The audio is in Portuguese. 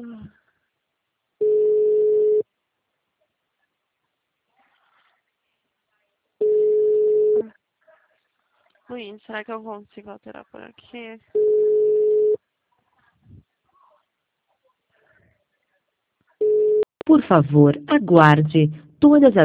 Ui, será que eu consigo alterar por aqui? Por favor, aguarde. Todas as